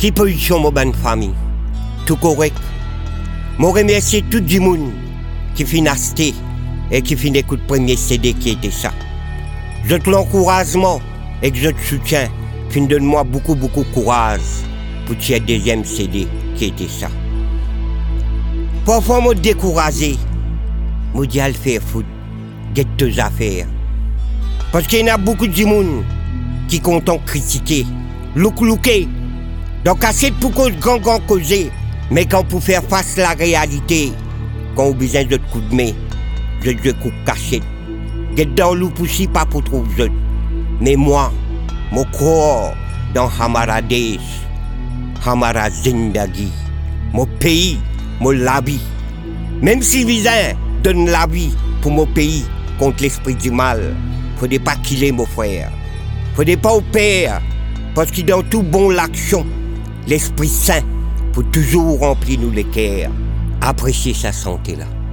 Qui position mon bonne famille? Tout correct. Je remercie tout le monde qui finit acheter et qui finit écouter le premier CD qui était ça. Je te l'encouragement et que je te soutiens, qui me donne moi beaucoup de courage pour tirer le deuxième CD qui était ça. Parfois, je me découragé. Je me dis à le faire foutre, get tes affaires. Parce qu'il y a beaucoup de monde qui comptent critiquer, looker. Donc, assez pour qu'on grand causer, mais quand pour faire face à la réalité, quand on a besoin de coups de main, je coupe cachette. Get dans le poussi pas pour trouver. Mais moi, mon corps dans Hamara Desh, Hamara Zindagi, mon pays, mon labi. Même si Visin donne la vie pour mon pays contre l'esprit du mal, faudrait pas killer mon frère. Faudrait pas au père, parce que dans tout bon l'action, l'Esprit Saint peut toujours remplir nous les cœurs. Apprécier sa santé là.